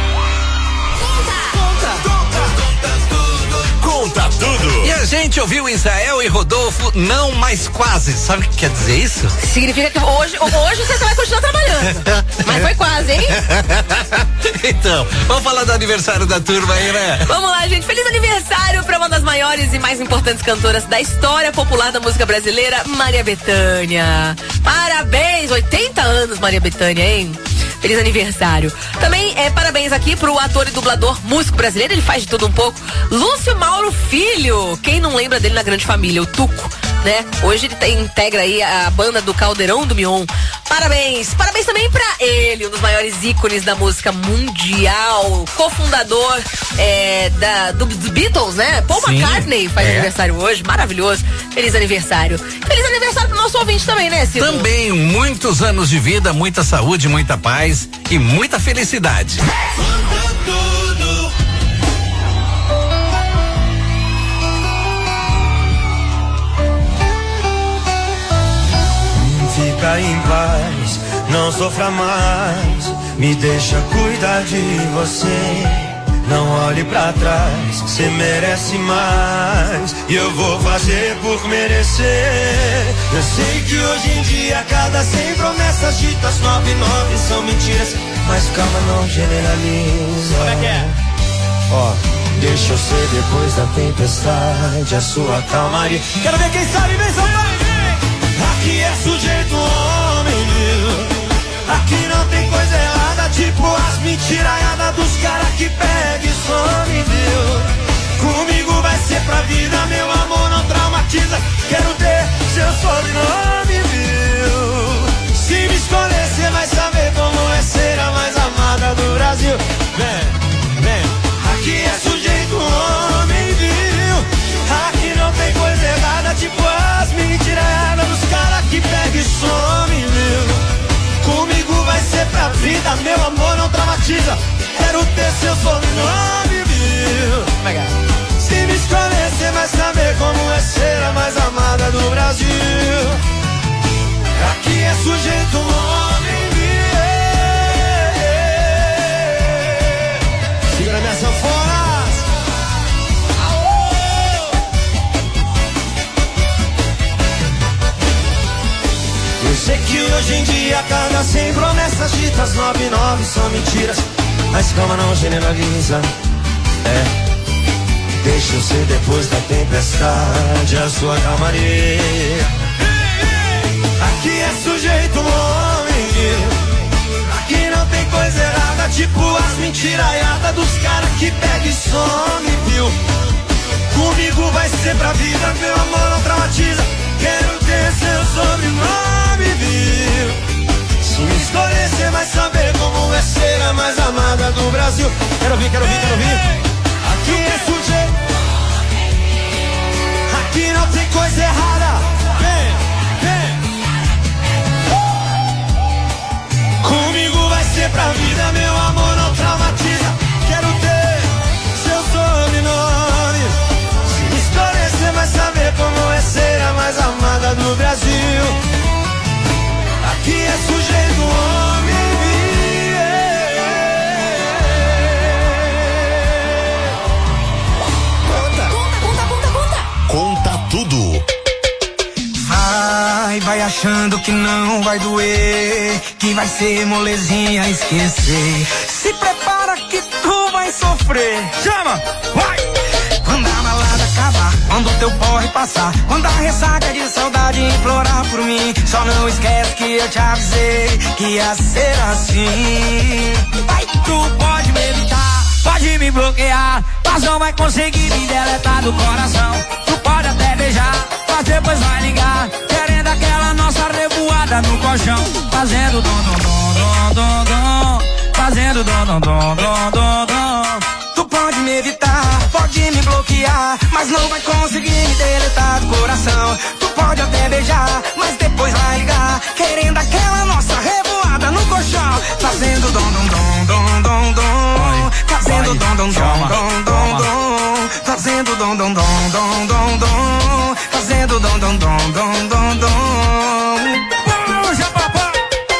Conta tudo. E a gente ouviu Israel e Rodolfo, não mais quase. Sabe o que quer dizer isso? Significa que hoje você vai continuar trabalhando. Mas foi quase, hein? Então, vamos falar do aniversário da turma aí, né? Vamos lá, gente. Feliz aniversário para uma das maiores e mais importantes cantoras da história popular da música brasileira, Maria Bethânia. Parabéns, 80 anos, Maria Bethânia, hein? Feliz aniversário. Também parabéns aqui pro ator e dublador, músico brasileiro, ele faz de tudo um pouco, Lúcio Mauro Filho. Quem não lembra dele na Grande Família, o Tuco, né? Hoje ele integra aí a banda do Caldeirão do Mion. Parabéns. Parabéns também pra ele, um dos maiores ícones da música mundial, cofundador dos Beatles, né? Paul McCartney faz aniversário hoje, maravilhoso. Feliz aniversário. Feliz aniversário pro nosso ouvinte também, né, Ciro? Também, muitos anos de vida, muita saúde, muita paz e muita felicidade. Fica em paz, não sofra mais, me deixa cuidar de você. Não olhe pra trás, cê merece mais, e eu vou fazer por merecer. Eu sei que hoje em dia cada 100 promessas ditas 99 são mentiras, mas calma, não generaliza. Como é que é? Ó, deixa eu ser depois da tempestade a sua calmaria. Quero ver quem sabe, vem soltar. Aqui é sujeito homem, viu? Aqui não tem coisa errada, tipo as mentiraiadas dos caras que pega e some, viu? Comigo vai ser pra vida, meu amor não traumatiza. Quero ter seu sobrenome, viu? Se me escolher, cê vai saber como é ser a mais amada do Brasil. Vem, vem. Aqui é sujeito homem, viu? Aqui não tem coisa errada, tipo as mentiraiadas dos caras que pega e some, viu? Comigo vai ser pra vida, meu amor não traumatiza. Quero ter seu sobrenome, viu? Se me escolher, cê vai saber como é ser a mais amada do Brasil. Aqui é sujeito homem, viu? Segura minha sanfona. Eu sei que hoje em dia cada 100 promessas ditas 99 são mentiras, mas calma, não generaliza. Deixa eu ser depois da tempestade a sua calmaria. Aqui é sujeito homem, viu? Aqui não tem coisa errada, tipo as mentiraiadas dos caras que pega e some, viu? Comigo vai ser pra vida, meu amor não traumatiza. Quero ter seu sobrenome, viu? Se me escolher, cê vai saber como é ser a mais amada do Brasil. Quero ouvir, quero ouvir, quero ouvir. Aqui é sujeito. Aqui não tem coisa errada. Vem, vem. Comigo vai ser pra vida, meu amor não traumatiza. Quero ter seu sobrenome. Se me escolher, cê vai saber como é ser a mais amada do Brasil. Aqui é sujeito homem. Conta tudo. Vai achando que não vai doer, que vai ser molezinha esquecer. Se prepara que tu vai sofrer. sofrer. Chama, vai! Quando a balada acabar, quando o teu porre passar, quando a ressaca de saudade implorar por mim, só não esquece que eu te avisei que ia ser assim. Vai, tu pode me evitar, pode me bloquear, mas não vai conseguir me deletar do coração. Tu pode até beijar, mas depois vai ligar, querendo aquela nossa revoada no colchão, fazendo dom dom dom dom dom dom, fazendo dom dom dom dom dom dom. Tu pode me evitar, pode me bloquear, mas não vai conseguir me deletar do coração. Tu pode até beijar, mas depois vai ligar, querendo aquela nossa revoada no colchão, fazendo dom dom dom dom dom dom, fazendo dom dom dom dom dom dom, fazendo dom dom dom dom dom dom, fazendo dom dom dom dom dom dom. Puxa, papai!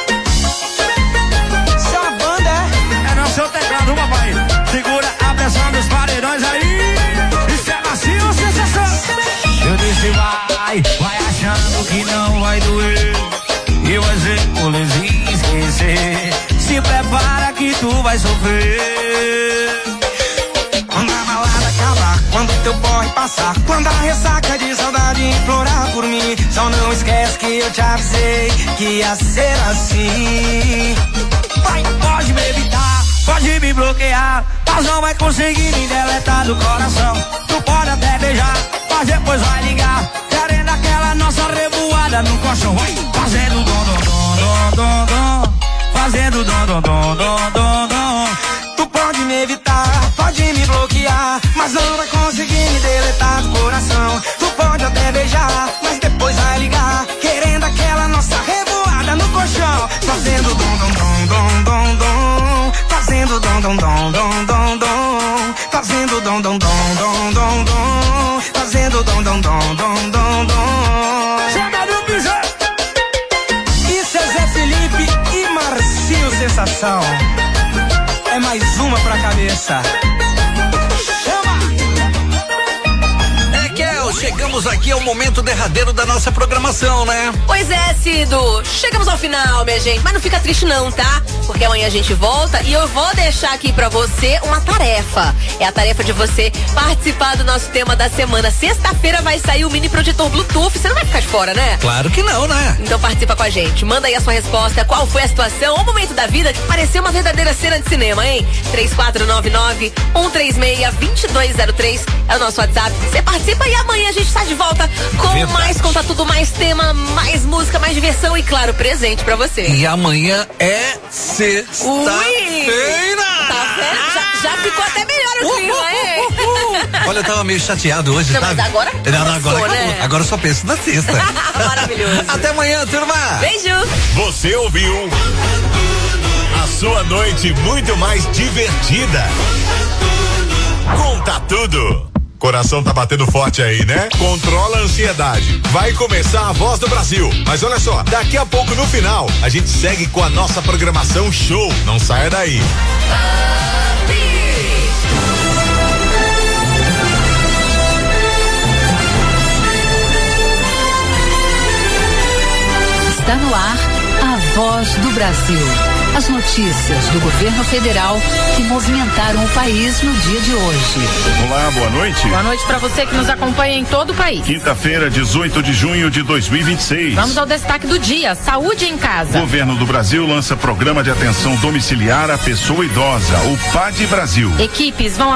Essa banda é no seu teclado, papai. Segura a pressão dos paredões aí. Isso é macio, sensação. Eu disse vai achando que não vai doer, e você pode esquecer. Se prepara que tu vai sofrer. Quando a balada acabar, quando teu porre passar, quando a ressaca de saudade implorar por mim, só não esquece que eu te avisei que ia ser assim. Vai, pode me evitar, pode me bloquear, mas não vai conseguir me deletar do coração. Tu pode até beijar, mas depois vai ligar, querendo aquela nossa revoada no colchão. Vai, fazendo dom dom dom dom dom, fazendo dom dom dom dom dom dom. Tu pode me evitar, pode me bloquear, mas não vai conseguir me deletar do coração. Tu pode até beijar, mas depois vai ligar, querendo aquela nossa revoada no colchão, fazendo dom dom dom dom dom dom, fazendo dom dom dom dom dom dom, fazendo dom dom dom dom dom dom, fazendo dom dom dom dom dom dom. Chama do piso! Isso é Zé Felipe e Marcinho Sensação. É mais uma pra cabeça. Chegamos aqui ao momento derradeiro da nossa programação, né? Pois é, Cido. Chegamos ao final, minha gente. Mas não fica triste não, tá? Porque amanhã a gente volta e eu vou deixar aqui pra você uma tarefa. É a tarefa de você participar do nosso tema da semana. Sexta-feira vai sair o mini projetor Bluetooth. Você não vai ficar de fora, né? Claro que não, né? Então participa com a gente. Manda aí a sua resposta. Qual foi a situação ou momento da vida que pareceu uma verdadeira cena de cinema, hein? 3499-136-2203 é o nosso WhatsApp. Você participa e amanhã a gente está de volta com mais conta tudo, mais tema, mais música, mais diversão e, claro, presente pra você. E amanhã é sexta-feira. Tá vendo? Já ficou até melhor o clima, hein? Olha, eu tava meio chateado hoje, não, tá? Mas agora agora, né? Agora eu só penso na sexta. Maravilhoso. Até amanhã, turma. Beijo. Você ouviu a sua noite muito mais divertida. Conta tudo. Coração tá batendo forte aí, né? Controla a ansiedade. Vai começar a Voz do Brasil. Mas olha só, daqui a pouco no final, a gente segue com a nossa programação show. Não saia daí. Está no ar a Voz do Brasil. As notícias do governo federal que movimentaram o país no dia de hoje. Olá, boa noite. Boa noite para você que nos acompanha em todo o país. Quinta-feira, 18 de junho de 2026. Vamos ao destaque do dia: saúde em casa. O governo do Brasil lança programa de atenção domiciliar à pessoa idosa, o PAD Brasil. Equipes vão